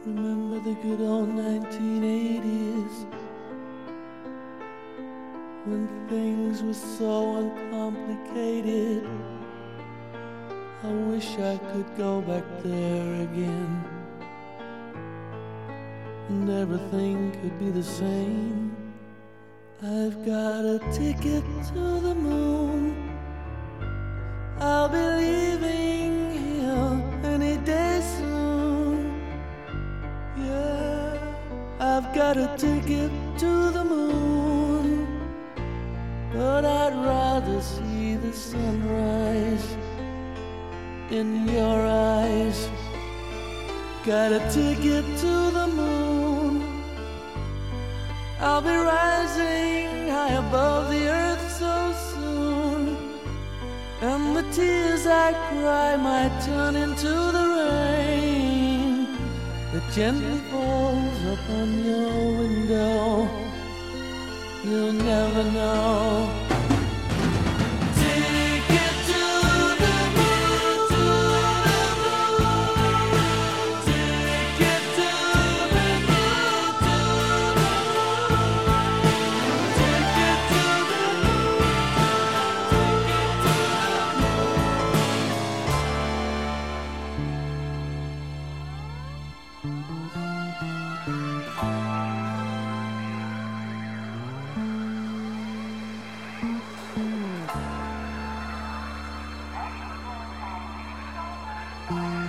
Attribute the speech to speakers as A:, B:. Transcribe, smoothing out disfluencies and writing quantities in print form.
A: Remember the good old 1980s when things were so uncomplicated. I wish I could go back there again and everything could be the same. I've got a ticket to the moon. I'll be leaving here any day soon. Yeah, I've got a ticket to the moon, but I'd rather see the sunrise in your eyes. Got a ticket to the moon. I'll be rising high above the earth so soon, and the tears I cry might turn into the rain that gently falls upon your window. You'll never know. Ticket to the moon, to the moon. Ticket to the moon, to the moon. Ticket to the moon, ticket to the moon.